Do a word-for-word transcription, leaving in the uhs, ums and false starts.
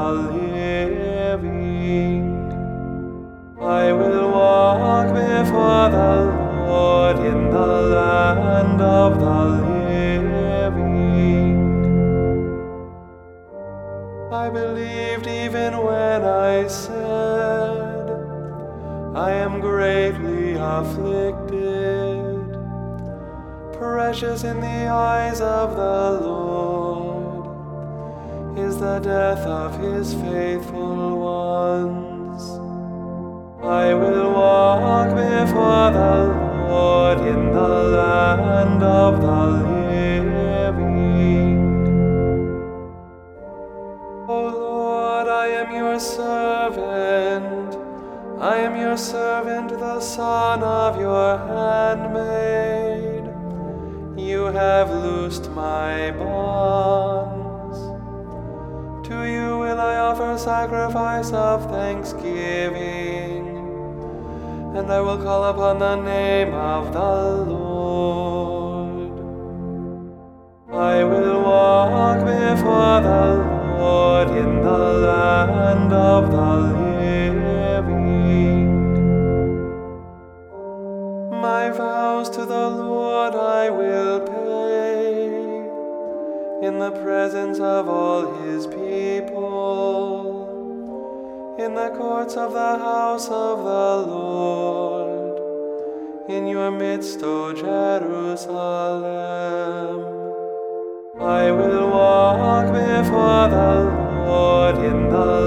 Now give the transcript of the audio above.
the living. I will walk before the Lord in the land of the living. I believed even when I said, I am greatly afflicted. Precious in the eyes of the Lord is the death of his faithful ones. I will walk before the Lord in the land of the living. O Lord, I am your servant. I am your servant, the son of your handmaid. You have loosed my bonds. To you will I offer sacrifice of thanksgiving, and I will call upon the name of the Lord. I will walk before the Lord in the land of the living. My vows to the Lord I will pay in the presence of all his people, in the courts of the house of the Lord, in your midst, O Jerusalem. I will walk before the Lord in the